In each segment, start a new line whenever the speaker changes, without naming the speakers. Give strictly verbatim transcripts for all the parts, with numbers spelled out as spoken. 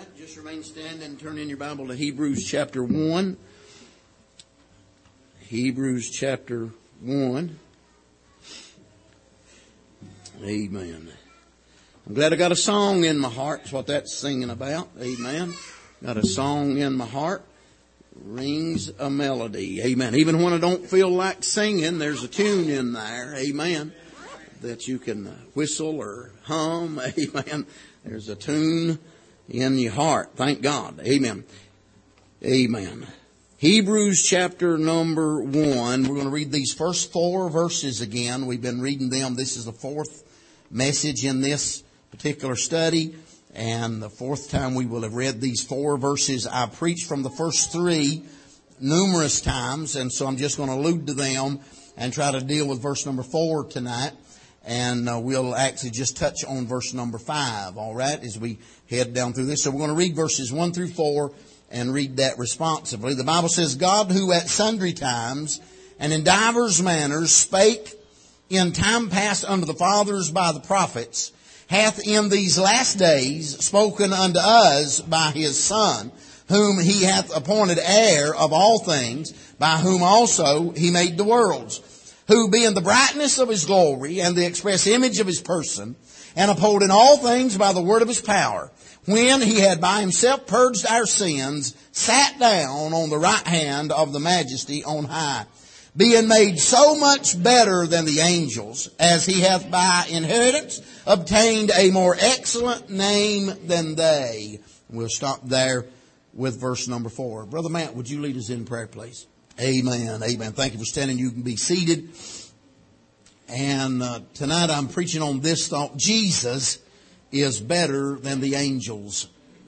Just remain standing and turn in your Bible to Hebrews chapter one. Hebrews chapter one. Amen. I'm glad I got a song in my heart. That's what that's singing about. Amen. Got a song in my heart. Rings a melody. Amen. Even when I don't feel like singing, there's a tune in there. Amen. That you can whistle or hum. Amen. There's a tune in your heart. Thank God. Amen. Amen. Hebrews chapter number one. We're going to read these first four verses again. We've been reading them. This is the fourth message in this particular study. And the fourth time we will have read these four verses. I preached from the first three numerous times. And so I'm just going to allude to them and try to deal with verse number four tonight. And uh, we'll actually just touch on verse number five, all right, as we head down through this. So we're going to read verses one through four and read that responsively. The Bible says, God who at sundry times and in divers manners spake in time past unto the fathers by the prophets, hath in these last days spoken unto us by his Son, whom he hath appointed heir of all things, by whom also he made the worlds, who being the brightness of his glory and the express image of his person, and upholding all things by the word of his power, when he had by himself purged our sins, sat down on the right hand of the majesty on high, being made so much better than the angels, as he hath by inheritance obtained a more excellent name than they. We'll stop there with verse number four. Brother Matt, would you lead us in prayer, please? Amen. Amen. Thank you for standing. You can be seated. And uh, tonight I'm preaching on this thought. Jesus is better than the angels.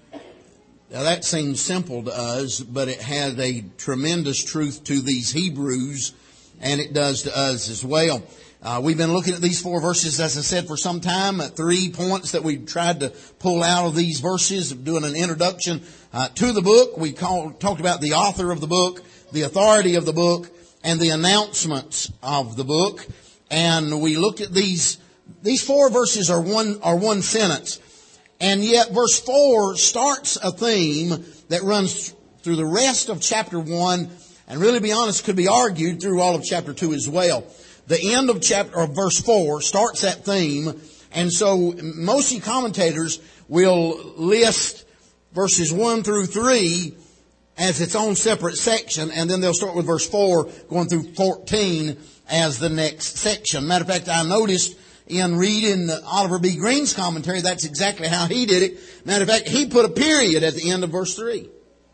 Now that seems simple to us, but it has a tremendous truth to these Hebrews, and it does to us as well. Uh, we've been looking at these four verses, as I said, for some time. At three points that we tried to pull out of these verses, doing an introduction uh, to the book. We called, talked about the author of the book, the authority of the book, and the announcements of the book. And we looked at these, these four verses are one, are one sentence. And yet verse four starts a theme that runs through the rest of chapter one, and really be honest, could be argued through all of chapter two as well. The end of chapter, or verse four starts that theme. And so most commentators will list verses one through three as its own separate section, and then they'll start with verse four going through fourteen as the next section. Matter of fact, I noticed in reading Oliver B. Green's commentary, that's exactly how he did it. Matter of fact, he put a period at the end of verse three.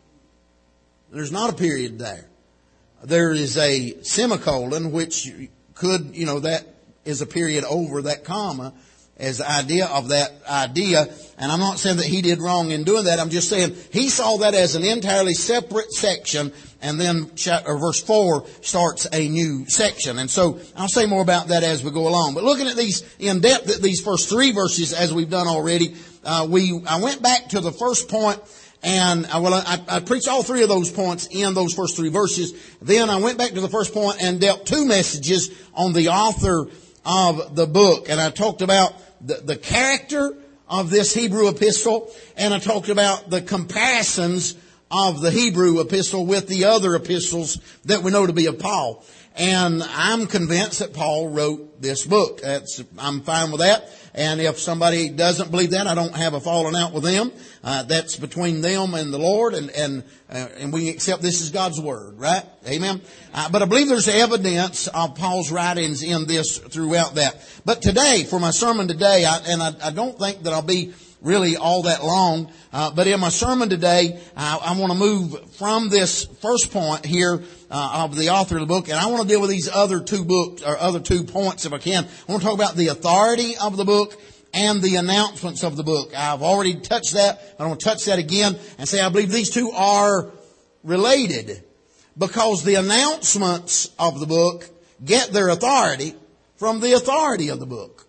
There's not a period there. There is a semicolon, which could, you know, that is a period over that comma as the idea of that idea. And I'm not saying that he did wrong in doing that. I'm just saying he saw that as an entirely separate section. And then chapter, or verse four starts a new section. And so I'll say more about that as we go along. But looking at these in depth, at these first three verses, as we've done already, uh, we, I went back to the first point, and I, well, I, I preached all three of those points in those first three verses. Then I went back to the first point and dealt two messages on the author of the book. And I talked about the, the character of this Hebrew epistle, and I talked about the comparisons of the Hebrew epistle with the other epistles that we know to be of Paul. And I'm convinced that Paul wrote this book. That's, I'm fine with that. And if somebody doesn't believe that, I don't have a falling out with them. Uh, that's between them and the Lord, and and uh, and we accept this as God's word, right? Amen. Uh, but I believe there's evidence of Paul's writings in this throughout that. But today, for my sermon today, I, and I, I don't think that I'll be really all that long, uh, but in my sermon today, uh, I want to move from this first point here uh, of the author of the book, and I want to deal with these other two books, or other two points if I can. I want to talk about the authority of the book and the announcements of the book. I've already touched that, but I want to touch that again and say I believe these two are related, because the announcements of the book get their authority from the authority of the book.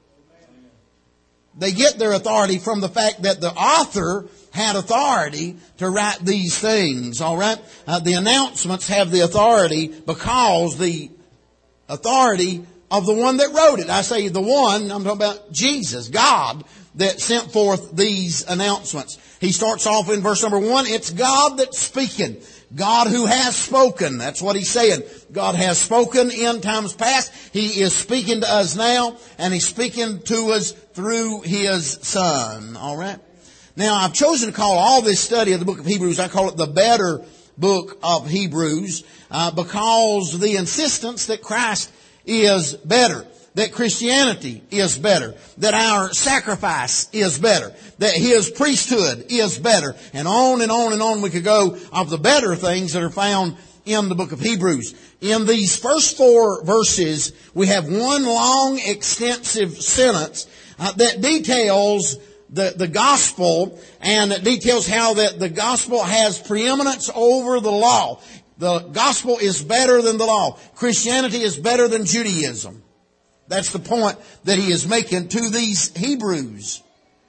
They get their authority from the fact that the author had authority to write these things, all right? Uh, the announcements have the authority because the authority of the one that wrote it. I say the one, I'm talking about Jesus, God, that sent forth these announcements. He starts off in verse number one. It's God that's speaking. God who has spoken. That's what he's saying. God has spoken in times past. He is speaking to us now, and he's speaking to us through his Son. All right? Now, I've chosen to call all this study of the book of Hebrews, I call it the better book of Hebrews, uh, because the insistence that Christ is better, that Christianity is better, that our sacrifice is better, that his priesthood is better, and on and on and on we could go of the better things that are found in the book of Hebrews. In these first four verses, we have one long, extensive sentence uh, that details the, the gospel, and it details how that the gospel has preeminence over the law. The gospel is better than the law. Christianity is better than Judaism. That's the point that he is making to these Hebrews.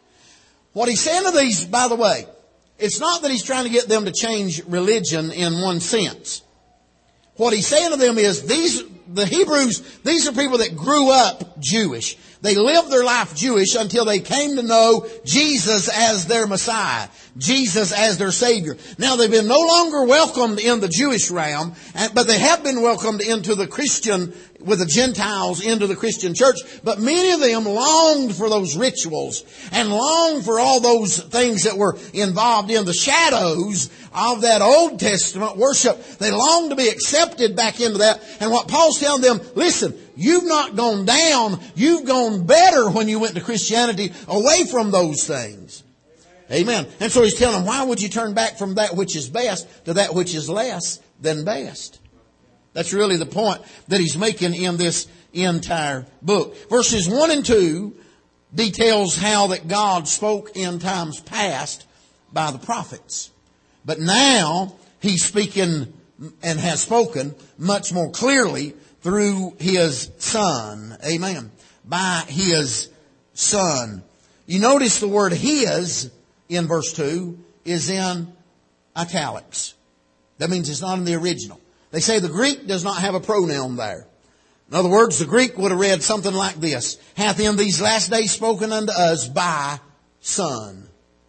What he's saying to these, by the way, it's not that he's trying to get them to change religion in one sense. What he's saying to them is these, the Hebrews, these are people that grew up Jewish. They lived their life Jewish until they came to know Jesus as their Messiah, Jesus as their Savior. Now they've been no longer welcomed in the Jewish realm, but they have been welcomed into the Christian, with the Gentiles into the Christian church. But many of them longed for those rituals and longed for all those things that were involved in the shadows of that Old Testament worship. They longed to be accepted back into that. And what Paul's telling them, listen, you've not gone down, you've gone better when you went to Christianity, away from those things. Amen. And so he's telling them, why would you turn back from that which is best to that which is less than best? That's really the point that he's making in this entire book. Verses one and two details how that God spoke in times past by the prophets. But now he's speaking and has spoken much more clearly through his Son. Amen. By his Son. You notice the word his in verse two is in italics. That means it's not in the original. They say the Greek does not have a pronoun there. In other words, the Greek would have read something like this. Hath in these last days spoken unto us by Son.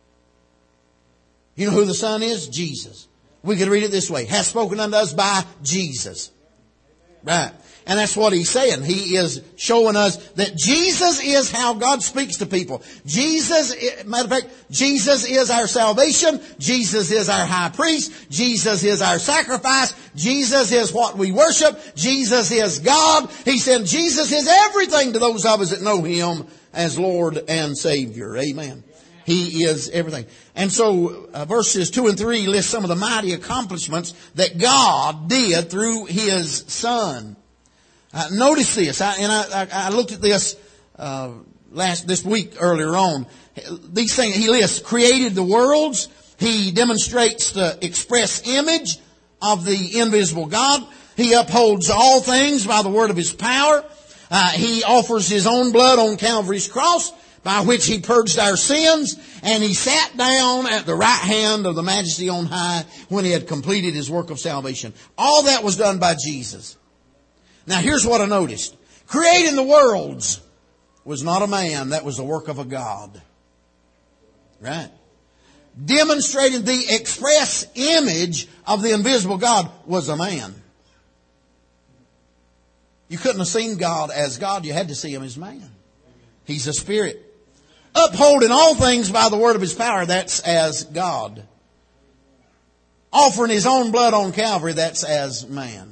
You know who the Son is? Jesus. We could read it this way. Hath spoken unto us by Jesus. Right. And that's what he's saying. He is showing us that Jesus is how God speaks to people. Jesus, matter of fact, Jesus is our salvation. Jesus is our high priest. Jesus is our sacrifice. Jesus is what we worship. Jesus is God. He said Jesus is everything to those of us that know him as Lord and Savior. Amen. He is everything. And so uh, verses two and three list some of the mighty accomplishments that God did through his Son. Uh, notice this, I, and I, I, I looked at this uh, last this week earlier on. These things he lists: created the worlds. He demonstrates the express image of the invisible God. He upholds all things by the word of his power. Uh, he offers his own blood on Calvary's cross, by which he purged our sins, and he sat down at the right hand of the Majesty on high when he had completed his work of salvation. All that was done by Jesus. Now here's what I noticed. Creating the worlds was not a man. That was the work of a God. Right? Demonstrating the express image of the invisible God was a man. You couldn't have seen God as God. You had to see him as man. He's a spirit. Upholding all things by the word of his power. That's as God. Offering his own blood on Calvary. That's as man.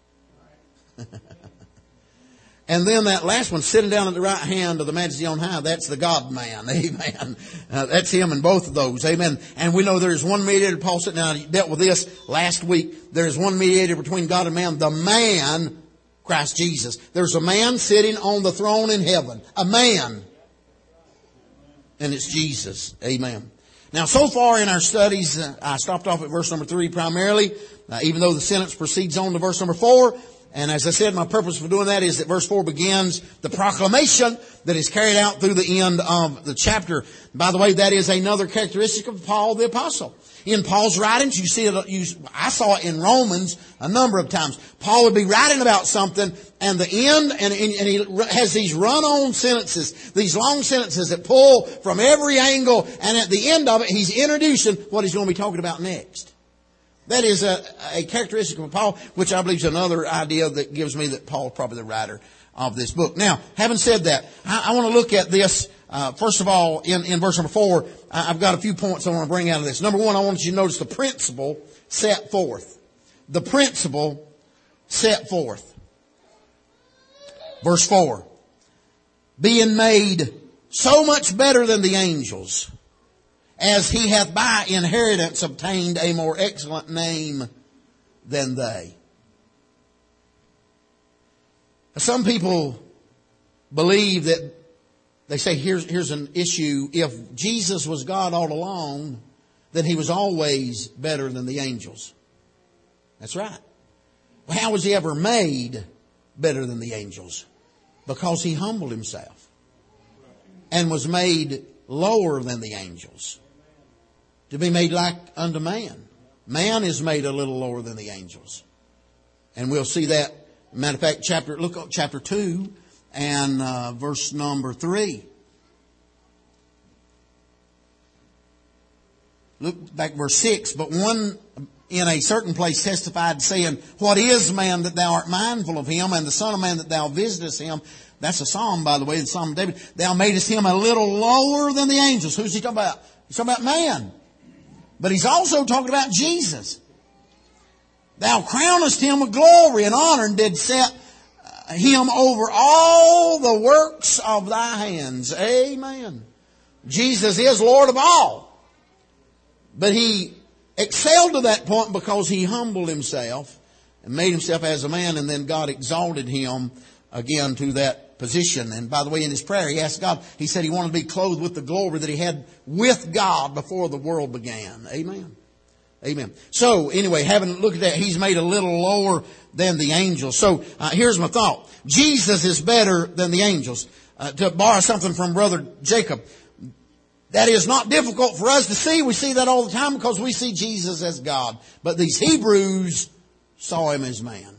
And then that last one, sitting down at the right hand of the Majesty on high, that's the God-man. Amen. Uh, that's him in both of those. Amen. And we know there's one mediator. Paul said, now, he dealt with this last week. There's one mediator between God and man, the man, Christ Jesus. There's a man sitting on the throne in heaven. A man. And it's Jesus. Amen. Now, so far in our studies, uh, I stopped off at verse number three primarily, uh, even though the sentence proceeds on to verse number four. And as I said, my purpose for doing that is that verse four begins the proclamation that is carried out through the end of the chapter. By the way, that is another characteristic of Paul the Apostle. In Paul's writings, you see it, you, I saw it in Romans a number of times. Paul would be writing about something, and the end, and, and he has these run-on sentences, these long sentences that pull from every angle, and at the end of it, he's introducing what he's going to be talking about next. That is a, a characteristic of Paul, which I believe is another idea that gives me that Paul is probably the writer of this book. Now, having said that, I, I want to look at this. Uh, first of all, in, in verse number four, I've got a few points I want to bring out of this. Number one, I want you to notice the principle set forth. The principle set forth. Verse four. Being made so much better than the angels, as he hath by inheritance obtained a more excellent name than they. Some people believe that they say here's, here's an issue. If Jesus was God all along, then he was always better than the angels. That's right. Well, how was he ever made better than the angels? Because he humbled himself and was made lower than the angels, to be made like unto man. Man is made a little lower than the angels. And we'll see that. Matter of fact, chapter, look at chapter two and uh, verse number three. Look back verse six. But one in a certain place testified, saying, What is man that thou art mindful of him, and the son of man that thou visitest him? That's a psalm, by the way, the Psalm of David. Thou madest him a little lower than the angels. Who's he talking about? He's talking about man. But he's also talking about Jesus. Thou crownest him with glory and honor, and did set him over all the works of thy hands. Amen. Jesus is Lord of all. But he excelled to that point because he humbled himself and made himself as a man, and then God exalted him again to that position. And by the way, in his prayer, he asked God, he said he wanted to be clothed with the glory that he had with God before the world began. Amen. Amen. So anyway, having looked at that, he's made a little lower than the angels. So uh, here's my thought. Jesus is better than the angels. Uh, to borrow something from Brother Jacob, that is not difficult for us to see. We see that all the time because we see Jesus as God. But these Hebrews saw him as man.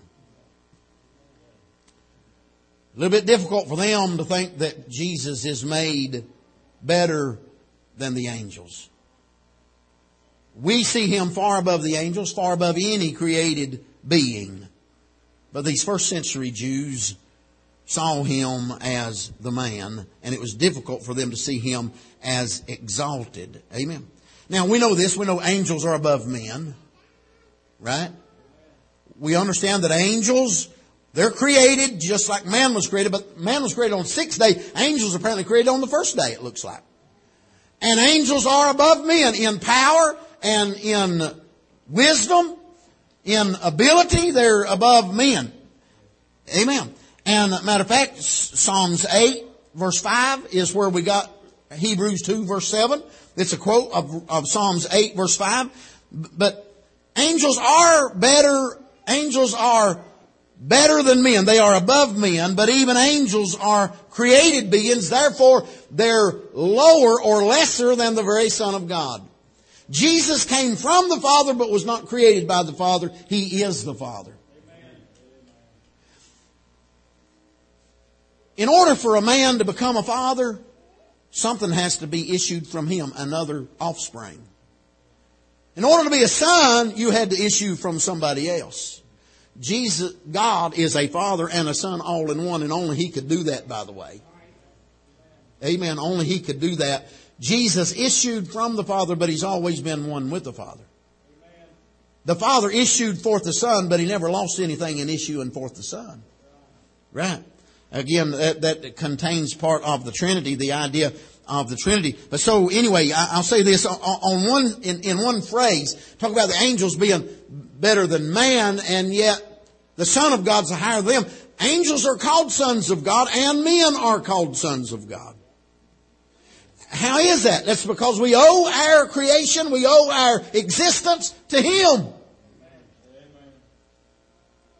A little bit difficult for them to think that Jesus is made better than the angels. We see him far above the angels, far above any created being. But these first century Jews saw him as the man, and it was difficult for them to see him as exalted. Amen. Now we know this. We know angels are above men. Right? We understand that angels, they're created just like man was created, but man was created on the sixth day. Angels are apparently created on the first day, it looks like. And angels are above men in power and in wisdom, in ability. They're above men. Amen. And matter of fact, Psalms eight verse five is where we got Hebrews two verse seven. It's a quote of, of Psalms eight verse five. But angels are better, angels are better than men. They are above men, but even angels are created beings. Therefore, they're lower or lesser than the very Son of God. Jesus came from the Father, but was not created by the Father. He is the Father. In order for a man to become a father, something has to be issued from him, another offspring. In order to be a son, you had to issue from somebody else. Jesus, God is a father and a son all in one, and only he could do that, by the way. Amen. Only he could do that. Jesus issued from the Father, but he's always been one with the Father. The Father issued forth the Son, but he never lost anything in issuing forth the Son. Right. Again, that, that contains part of the Trinity, the idea of the Trinity. But so anyway, I, I'll say this on, on one, in, in one phrase, talk about the angels being better than man, and yet the Son of God's higher than them. Angels are called sons of God, and men are called sons of God. How is that? That's because we owe our creation, we owe our existence to Him.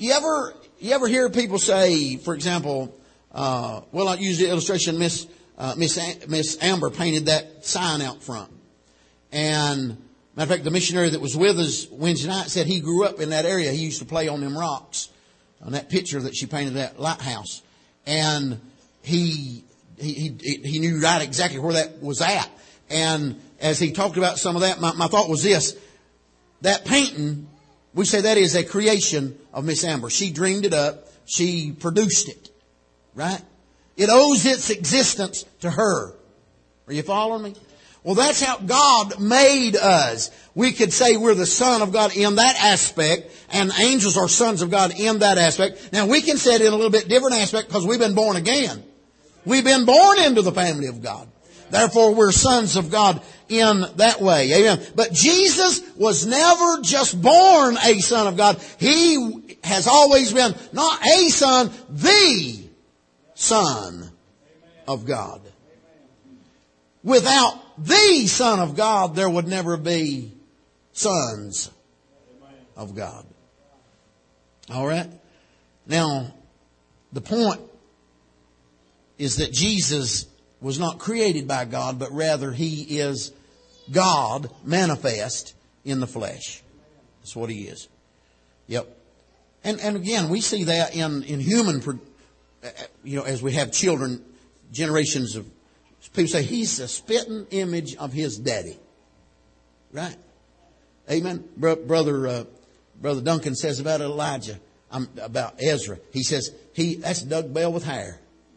You ever, you ever hear people say, for example, uh, well, I'll use the illustration, Miss, uh, Miss, Miss Amber painted that sign out front. And, matter of fact, the missionary that was with us Wednesday night said he grew up in that area. He used to play on them rocks, on that picture that she painted, that lighthouse. And he, he, he, he knew right exactly where that was at. And as he talked about some of that, my, my thought was this: that painting, we say that is a creation of Miss Amber. She dreamed it up. She produced it. Right? It owes its existence to her. Are you following me? Well, that's how God made us. We could say we're the Son of God in that aspect, and angels are sons of God in that aspect. Now, we can say it in a little bit different aspect because we've been born again. We've been born into the family of God. Therefore, we're sons of God in that way. Amen. But Jesus was never just born a son of God. He has always been not a son, the Son of God. Without the Son of God, there would never be sons of God. All right? Now, the point is that Jesus was not created by God, but rather He is God manifest in the flesh. That's what He is. Yep. And and again, we see that in, in human, you know, as we have children, generations of people say He's a spitting image of His daddy. Right? Amen. Bro, brother, uh, Brother Duncan says about Elijah, um, about Ezra, he says, he that's Doug Bell with hair.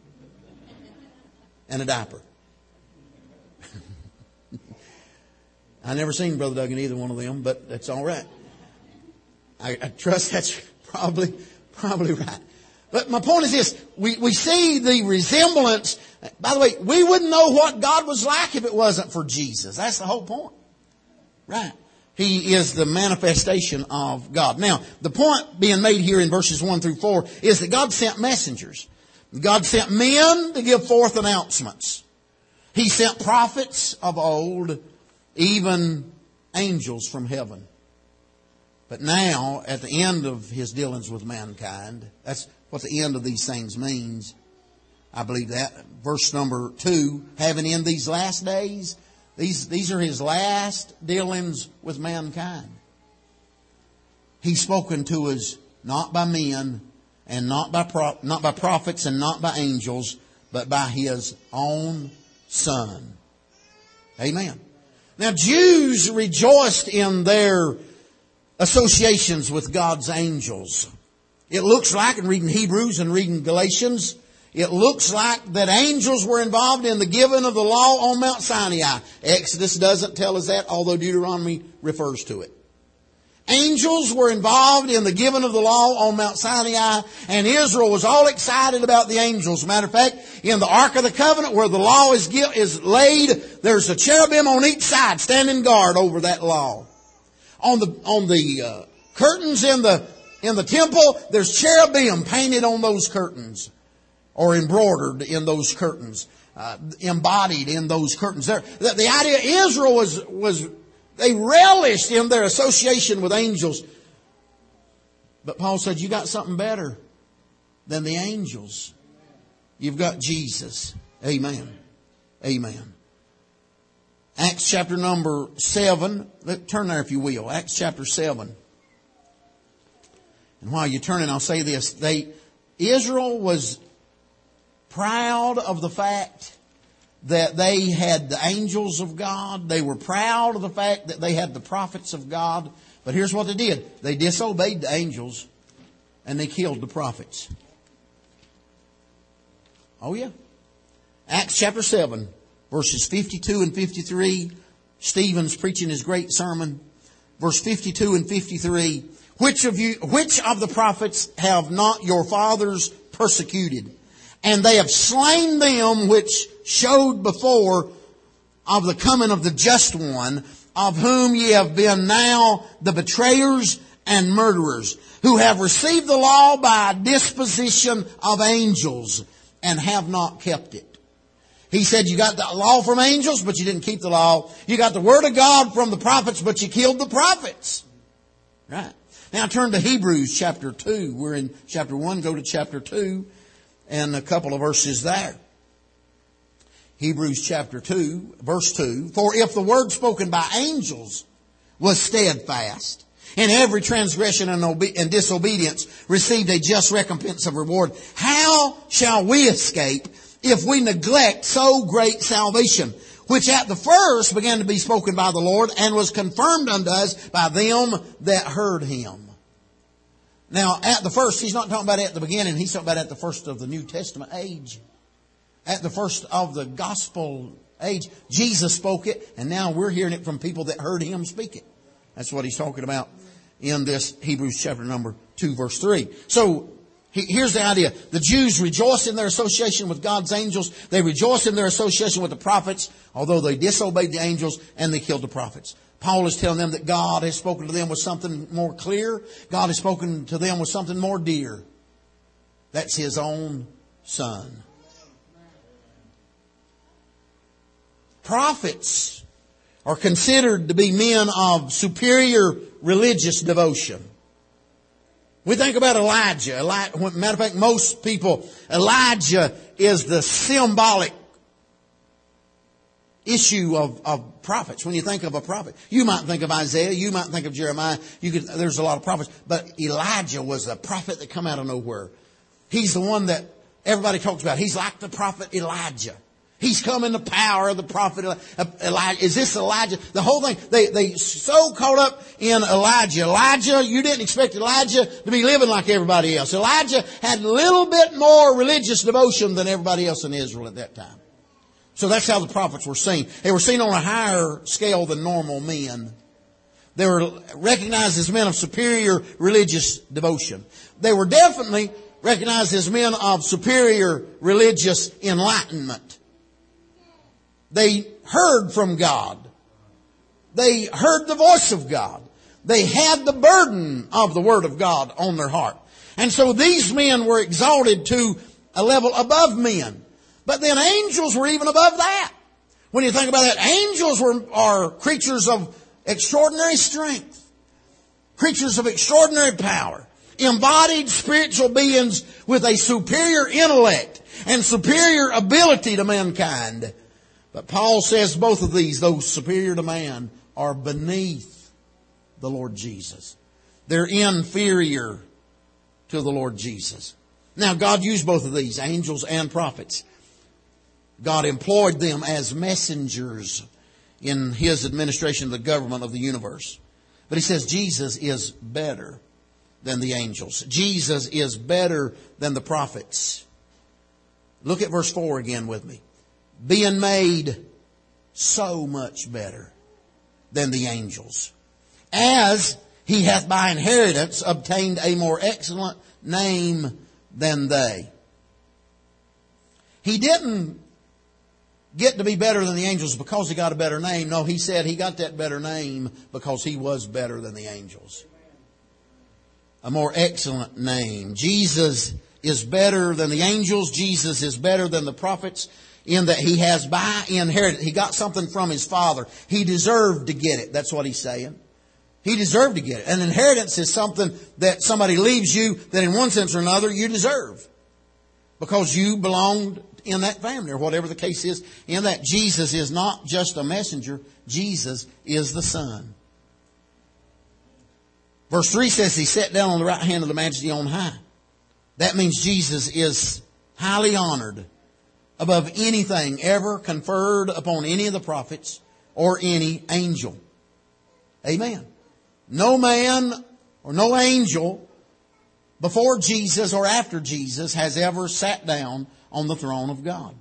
And a diaper. I never seen Brother Doug in either one of them, but that's all right. I, I trust that's probably, probably right. But my point is this. We, we see the resemblance. By the way, we wouldn't know what God was like if it wasn't for Jesus. That's the whole point. Right. He is the manifestation of God. Now, the point being made here in verses one through four is that God sent messengers. God sent men to give forth announcements. He sent prophets of old, even angels from heaven. But now, at the end of His dealings with mankind, that's what the end of these things means. I believe that. Verse number two, having in these last days, these, these are His last dealings with mankind. He's spoken to us not by men, and not by pro- not by prophets and not by angels, but by His own Son. Amen. Now, Jews rejoiced in their associations with God's angels. It looks like, in reading Hebrews and reading Galatians, it looks like that angels were involved in the giving of the law on Mount Sinai. Exodus doesn't tell us that, although Deuteronomy refers to it. Angels were involved in the giving of the law on Mount Sinai, and Israel was all excited about the angels. Matter of fact, in the Ark of the Covenant, where the law is is laid, there's a cherubim on each side standing guard over that law. On the on the uh, curtains in the in the temple, there's cherubim painted on those curtains, or embroidered in those curtains, uh, embodied in those curtains. There, the, the idea Israel was was. They relished in their association with angels. But Paul said, you got something better than the angels. You've got Jesus. Amen. Amen. Acts chapter number seven. Let, turn there if you will. Acts chapter seven. And while you're turning, I'll say this. They, Israel was proud of the fact that they had the angels of God. They were proud of the fact that they had the prophets of God. But here's what they did. They disobeyed the angels and they killed the prophets. Oh yeah. Acts chapter seven, verses fifty-two and fifty-three. Stephen's preaching his great sermon. Verse fifty-two and fifty-three. Which of you, which of the prophets have not your fathers persecuted? And they have slain them which showed before of the coming of the just one, of whom ye have been now the betrayers and murderers, who have received the law by disposition of angels and have not kept it. He said you got the law from angels, but you didn't keep the law. You got the word of God from the prophets, but you killed the prophets. Right? Now turn to Hebrews chapter two. We're in chapter one. Go to chapter two and a couple of verses there. Hebrews chapter two, verse two. For if the word spoken by angels was steadfast, and every transgression and, obe- and disobedience received a just recompense of reward, how shall we escape if we neglect so great salvation, which at the first began to be spoken by the Lord, and was confirmed unto us by them that heard him? Now, at the first, he's not talking about at the beginning. He's talking about at the first of the New Testament age. At the first of the gospel age. Jesus spoke it, and now we're hearing it from people that heard him speak it. That's what he's talking about in this Hebrews chapter number two, verse three. So, here's the idea. The Jews rejoice in their association with God's angels. They rejoice in their association with the prophets, although they disobeyed the angels and they killed the prophets. Paul is telling them that God has spoken to them with something more clear. God has spoken to them with something more dear. That's His own Son. Prophets are considered to be men of superior religious devotion. We think about Elijah. Elijah. Matter of fact, most people, Elijah is the symbolic issue of, of prophets. When you think of a prophet, you might think of Isaiah, you might think of Jeremiah. You could, there's a lot of prophets, but Elijah was the prophet that come out of nowhere. He's the one that everybody talks about. He's like the prophet Elijah. He's come in the power of the prophet Elijah. Is this Elijah? The whole thing, they, they so caught up in Elijah. Elijah, you didn't expect Elijah to be living like everybody else. Elijah had a little bit more religious devotion than everybody else in Israel at that time. So that's how the prophets were seen. They were seen on a higher scale than normal men. They were recognized as men of superior religious devotion. They were definitely recognized as men of superior religious enlightenment. They heard from God. They heard the voice of God. They had the burden of the Word of God on their heart. And so these men were exalted to a level above men. But then angels were even above that. When you think about that, angels were, are creatures of extraordinary strength. Creatures of extraordinary power. Embodied spiritual beings with a superior intellect and superior ability to mankind. But Paul says both of these, those superior to man, are beneath the Lord Jesus. They're inferior to the Lord Jesus. Now, God used both of these, angels and prophets. God employed them as messengers in His administration of the government of the universe. But He says Jesus is better than the angels. Jesus is better than the prophets. Look at verse four again with me. Being made so much better than the angels, as He hath by inheritance obtained a more excellent name than they. He didn't get to be better than the angels because He got a better name. No, He said He got that better name because He was better than the angels. A more excellent name. Jesus is better than the angels. Jesus is better than the prophets. In that He has by inheritance, He got something from His Father. He deserved to get it. That's what He's saying. He deserved to get it. An inheritance is something that somebody leaves you that in one sense or another you deserve. Because you belonged in that family or whatever the case is. In that Jesus is not just a messenger. Jesus is the Son. Verse three says He sat down on the right hand of the Majesty on high. That means Jesus is highly honored above anything ever conferred upon any of the prophets or any angel. Amen. No man or no angel before Jesus or after Jesus has ever sat down on the throne of God.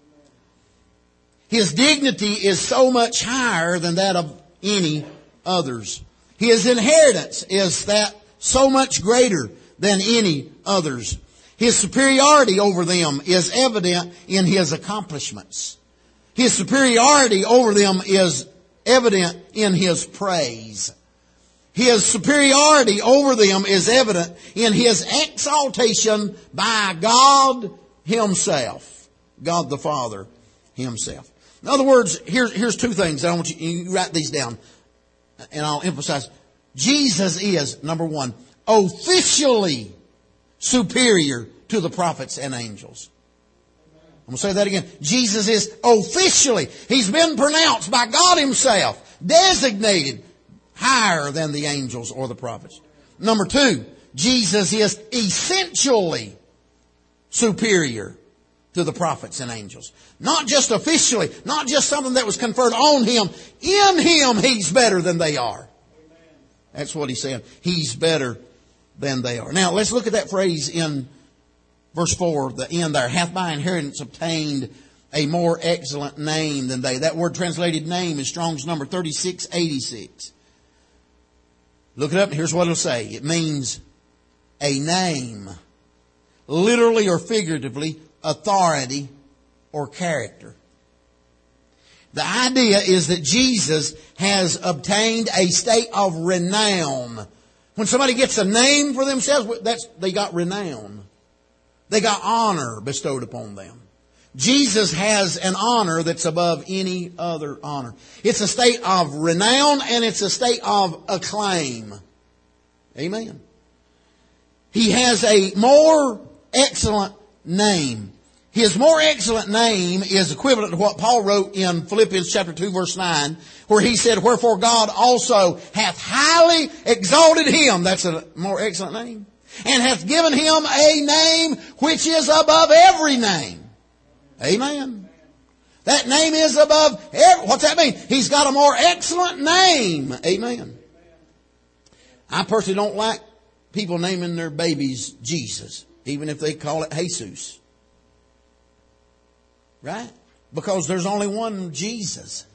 His dignity is so much higher than that of any others. His inheritance is that so much greater than any others. His superiority over them is evident in His accomplishments. His superiority over them is evident in His praise. His superiority over them is evident in His exaltation by God Himself. God the Father Himself. In other words, here's, here's two things. I want you, you write these down and I'll emphasize.
Jesus is, number one, officially superior to the prophets and angels. I'm going to say that again. Jesus is officially, He's been pronounced by God Himself, designated higher than the angels or the prophets. Number two, Jesus is essentially superior to the prophets and angels. Not just officially, not just something that was conferred on Him. In Him, He's better than they are. That's what He said. He's better than they are. Now, let's look at that phrase in verse four, the end there. Hath by inheritance obtained a more excellent name than they. That word translated name is Strong's number thirty-six eighty-six. Look it up and here's what it'll say. It means a name. Literally or figuratively, authority or character. The idea is that Jesus has obtained a state of renown. When somebody gets a name for themselves, that's, they got renown. They got honor bestowed upon them. Jesus has an honor that's above any other honor. It's a state of renown and it's a state of acclaim. Amen. He has a more excellent name. His more excellent name is equivalent to what Paul wrote in Philippians chapter two verse nine, where he said, wherefore God also hath highly exalted Him. That's a more excellent name. And hath given Him a name which is above every name. Amen. That name is above every, what's that mean? He's got a more excellent name. Amen. I personally don't like people naming their babies Jesus, even if they call it Jesus. Right? Because there's only one Jesus.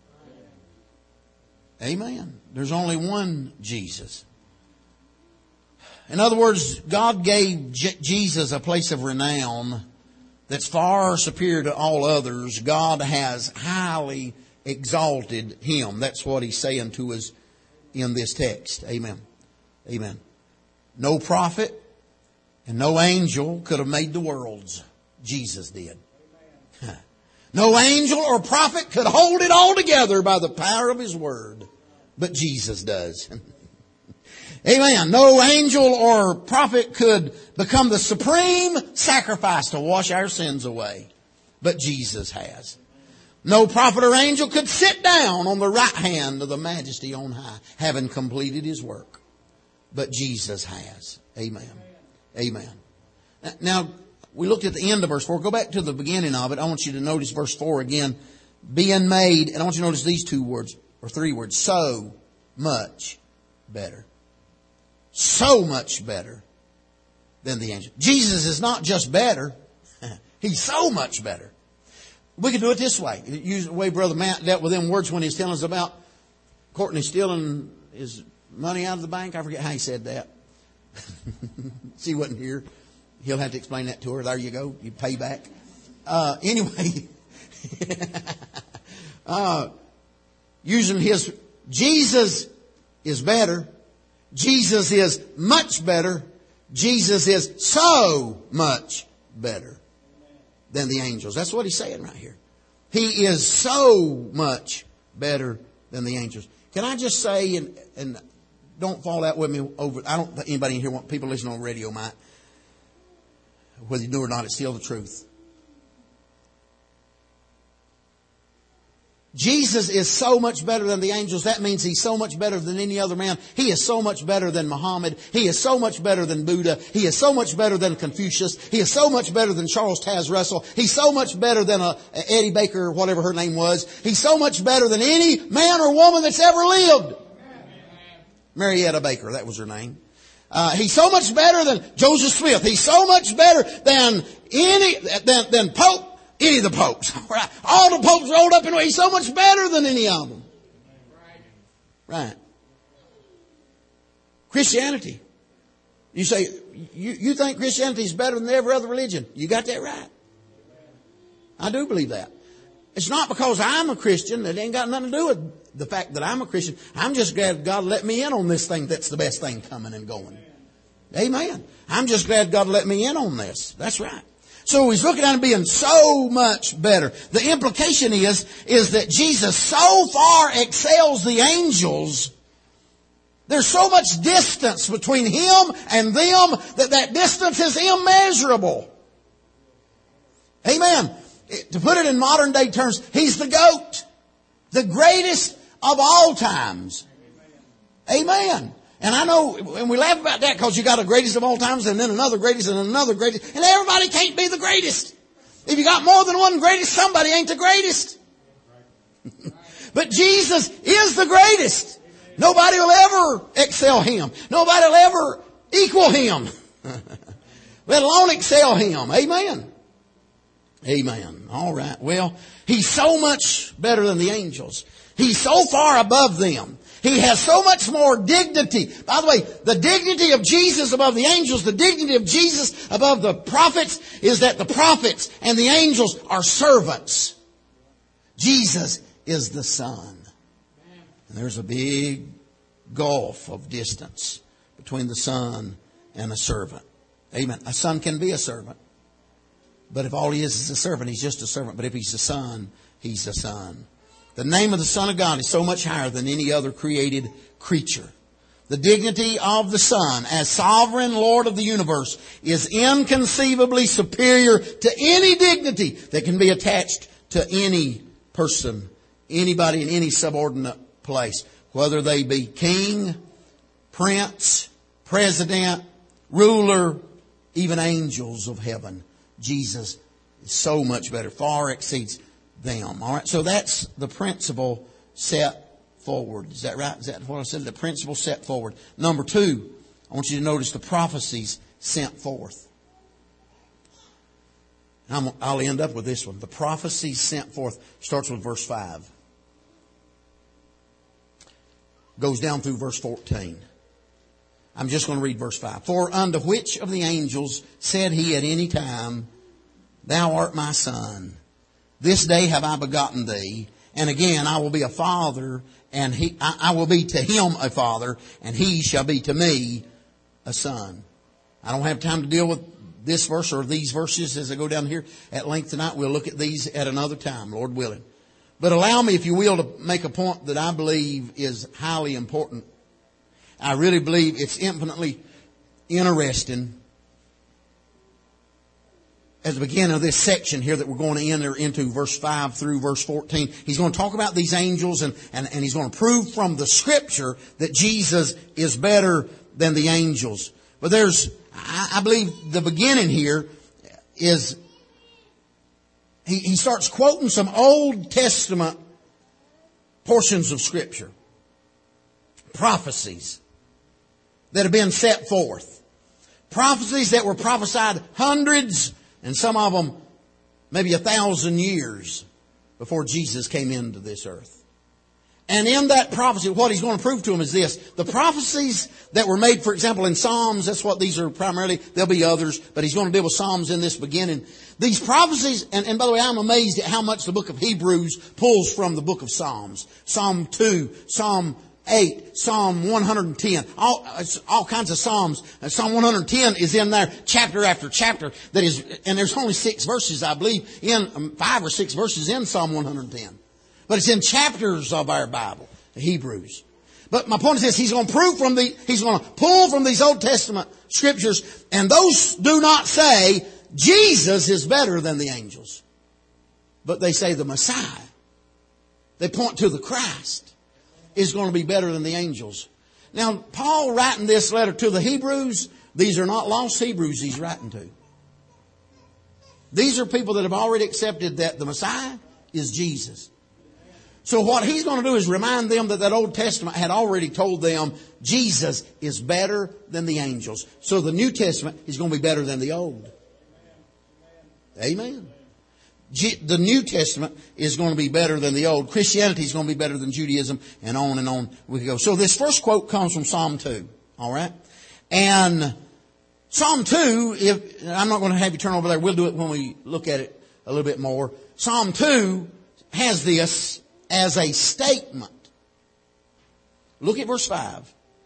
Amen. There's only one Jesus. In other words, God gave J- Jesus a place of renown that's far superior to all others. God has highly exalted Him. That's what He's saying to us in this text. Amen. Amen. No prophet and no angel could have made the worlds. Jesus did. No angel or prophet could hold it all together by the power of His word. But Jesus does. Amen. No angel or prophet could become the supreme sacrifice to wash our sins away. But Jesus has. No prophet or angel could sit down on the right hand of the Majesty on high, having completed His work. But Jesus has. Amen. Amen. Now, we looked at the end of verse four. Go back to the beginning of it. I want you to notice verse four again. Being made, and I want you to notice these two words, or three words. So much better. So much better than the angel. Jesus is not just better. He's so much better. We could do it this way. Use the way Brother Matt dealt with them words when he was telling us about Courtney stealing his money out of the bank. I forget how he said that. She wasn't here. He'll have to explain that to her. There you go. You pay back. Uh, anyway. uh, using his, Jesus is better. Jesus is much better. Jesus is so much better than the angels. That's what he's saying right here. He is so much better than the angels. Can I just say, and, and don't fall out with me over, I don't think anybody in here want people listening on radio might. Whether you do or not, it's still the truth. Jesus is so much better than the angels. That means He's so much better than any other man. He is so much better than Muhammad. He is so much better than Buddha. He is so much better than Confucius. He is so much better than Charles Taz Russell. He's so much better than a, a Eddie Baker, or whatever her name was. He's so much better than any man or woman that's ever lived. Marietta Baker, that was her name. Uh, he's so much better than Joseph Smith. He's so much better than any, than, than Pope, any of the popes. All the popes rolled up in one. He's so much better than any of them. Right. Christianity. You say, you, you think Christianity is better than every other religion. You got that right. I do believe that. It's not because I'm a Christian. It ain't got nothing to do with the fact that I'm a Christian. I'm just glad God let me in on this thing that's the best thing coming and going. Amen. I'm just glad God let me in on this. That's right. So He's looking at Him being so much better. The implication is, is that Jesus so far excels the angels There's so much distance between Him and them that that distance is immeasurable. Amen. To put it in modern day terms, He's the GOAT. The greatest of all times. Amen. And I know, and we laugh about that because you got a greatest of all times and then another greatest and another greatest. And everybody can't be the greatest. If you got more than one greatest, somebody ain't the greatest. But Jesus is the greatest. Nobody will ever excel Him. Nobody will ever equal Him. Let alone excel Him. Amen. Amen. All right. Well, He's so much better than the angels. He's so far above them. He has so much more dignity. By the way, the dignity of Jesus above the angels, the dignity of Jesus above the prophets is that the prophets and the angels are servants. Jesus is the Son. And there's a big gulf of distance between the Son and a servant. Amen. A son can be a servant. But if all he is is a servant, he's just a servant. But if he's a son, he's a son. The name of the Son of God is so much higher than any other created creature. The dignity of the Son as sovereign Lord of the universe is inconceivably superior to any dignity that can be attached to any person, anybody in any subordinate place, whether they be king, prince, president, ruler, even angels of heaven. Jesus is so much better, far exceeds them. All right, so that's the principle set forward. Is that right? Is that what I said? The principle set forward. Number two, I want you to notice the prophecies sent forth. I'm, I'll end up with this one. The prophecies sent forth starts with verse five. Goes down through verse fourteen. I'm just going to read verse five. For unto which of the angels said He at any time, Thou art my Son. This day have I begotten thee. And again, I will be a father, and he, I, I will be to him a father, and he shall be to me a son. I don't have time to deal with this verse or these verses as I go down here at length tonight. We'll look at these at another time, Lord willing. But allow me, if you will, to make a point that I believe is highly important. I really believe it's infinitely interesting. At the beginning of this section here that we're going to enter into, verse five through verse fourteen, he's going to talk about these angels and, and, and he's going to prove from the Scripture that Jesus is better than the angels. But there's, I, I believe the beginning here is, he, he starts quoting some Old Testament portions of Scripture. Prophecies that have been set forth. Prophecies that were prophesied hundreds and some of them maybe a thousand years before Jesus came into this earth. And in that prophecy, what he's going to prove to them is this. The prophecies that were made, for example, in Psalms, that's what these are primarily. There'll be others, but he's going to deal with Psalms in this beginning. These prophecies, and, and by the way, I'm amazed at how much the book of Hebrews pulls from the book of Psalms. Psalm two, Psalm eight, Psalm one hundred ten, all, all kinds of Psalms. Psalm one hundred ten is in there chapter after chapter that is, and there's only six verses, I believe, in um, five or six verses in Psalm one hundred ten. But it's in chapters of our Bible, the Hebrews. But my point is this, he's going to prove from the, he's going to pull from these Old Testament scriptures, and those do not say Jesus is better than the angels. But they say the Messiah. They point to the Christ is going to be better than the angels. Now, Paul writing this letter to the Hebrews, these are not lost Hebrews he's writing to. These are people that have already accepted that the Messiah is Jesus. So what he's going to do is remind them that that Old Testament had already told them Jesus is better than the angels. So the New Testament is going to be better than the Old. Amen. The New Testament is going to be better than the Old. Christianity is going to be better than Judaism, and on and on we go. So this first quote comes from Psalm two. All right? And Psalm two, if I'm not going to have you turn over there. We'll do it when we look at it a little bit more. Psalm two has this as a statement. Look at verse five.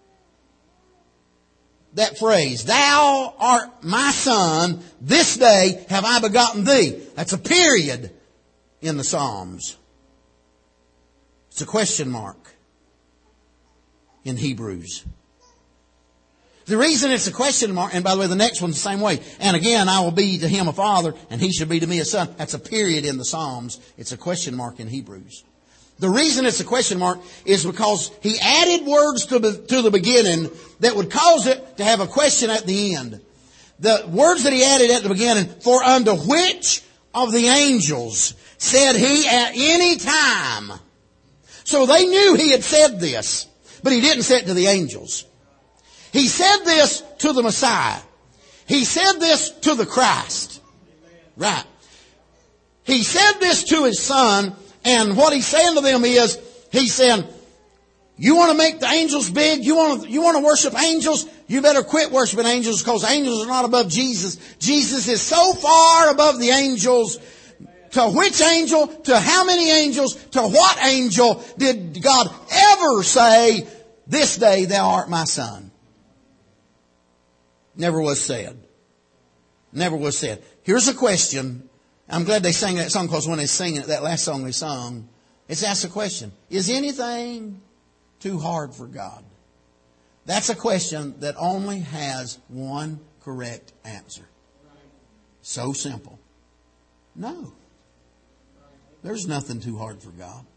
That phrase, Thou art my Son, this day have I begotten thee. That's a period in the Psalms. It's a question mark. in Hebrews. The reason it's a question mark, and by the way, the next one's the same way. And again, I will be to him a father, and he shall be to me a son. That's a period in the Psalms. It's a question mark in Hebrews. The reason it's a question mark is because he added words to the, to the beginning that would cause it to have a question at the end. The words that he added at the beginning, for unto which of the angels said he at any time. So they knew he had said this, but he didn't say it to the angels. He said this to the Messiah. He said this to the Christ. Right. He said this to his son, and what he's saying to them is, he's saying, you want to make the angels big? You want to, you want to worship angels? You better quit worshiping angels, because angels are not above Jesus. Jesus is so far above the angels. To which angel? To how many angels? To what angel did God ever say, this day thou art my son? Never was said. Never was said. Here's a question. I'm glad they sang that song, because when they sing it, that last song they sung, it's asked a question. Is anything too hard for God? That's a question that only has one correct answer. So simple. No. There's nothing too hard for God.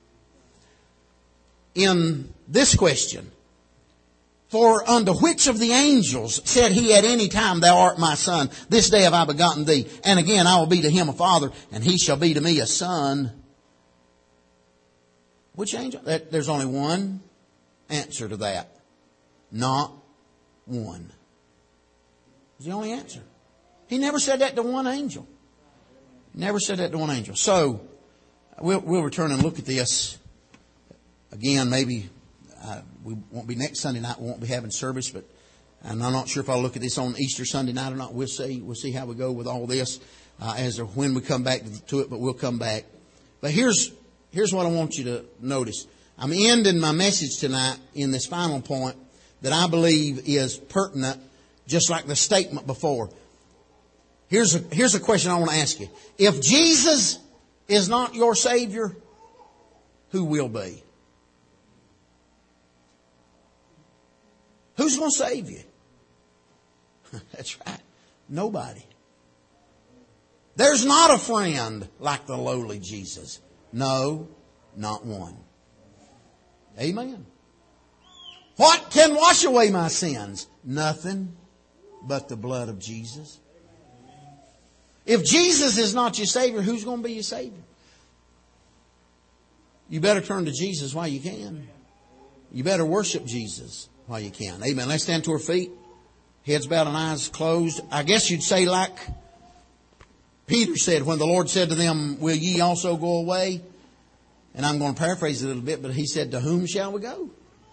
In this question, for unto which of the angels said he at any time, thou art my son, this day have I begotten thee, and again I will be to him a father, and he shall be to me a son. Which angel? There's only one answer to that. Not one. It's the only answer. He never said that to one angel. Never said that to one angel. So, we'll, we'll return and look at this again, maybe. Uh, we won't be next Sunday night. We won't be having service, but and I'm not sure if I'll look at this on Easter Sunday night or not. We'll see. We'll see how we go with all this uh, as or when we come back to it, but we'll come back. But here's here's what I want you to notice. I'm ending my message tonight in this final point that I believe is pertinent, just like the statement before. Here's a, here's a question I want to ask you. If Jesus is not your Savior, who will be? Who's going to save you? That's right. Nobody. There's not a friend like the lowly Jesus. No, not one. Amen. What can wash away my sins? Nothing but the blood of Jesus. If Jesus is not your Savior, who's going to be your Savior? You better turn to Jesus while you can. You better worship Jesus while you can. Amen. Let's stand to our feet. Heads bowed and eyes closed. I guess you'd say like Peter said when the Lord said to them, will ye also go away? And I'm going to paraphrase it a little bit, but he said, to whom shall we go?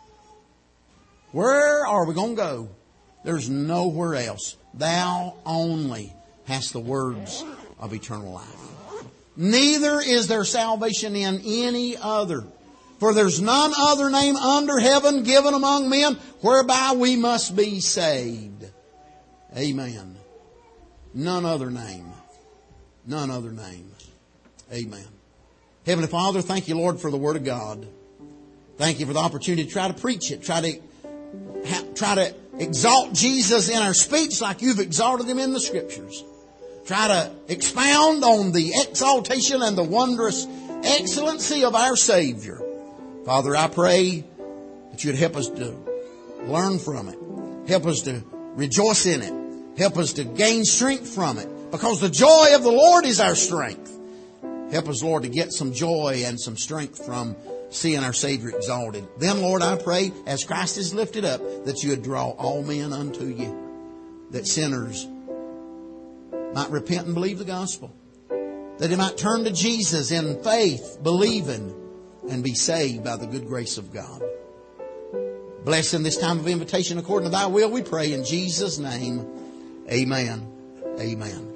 Where are we going to go? There's nowhere else. Thou only hast the words of eternal life. Neither is there salvation in any other. For there's none other name under heaven given among men whereby we must be saved. Amen. None other name. None other name. Amen. Heavenly Father, thank you, Lord, for the Word of God. Thank you for the opportunity to try to preach it. Try to, ha, try to exalt Jesus in our speech like you've exalted Him in the Scriptures. Try to expound on the exaltation and the wondrous excellency of our Savior. Father, I pray that you'd help us to learn from it. Help us to rejoice in it. Help us to gain strength from it. Because the joy of the Lord is our strength. Help us, Lord, to get some joy and some strength from seeing our Savior exalted. Then, Lord, I pray, as Christ is lifted up, that you would draw all men unto you. That sinners might repent and believe the gospel. That they might turn to Jesus in faith, believing, and be saved by the good grace of God. Bless in this time of invitation according to thy will, we pray in Jesus' name. Amen. Amen.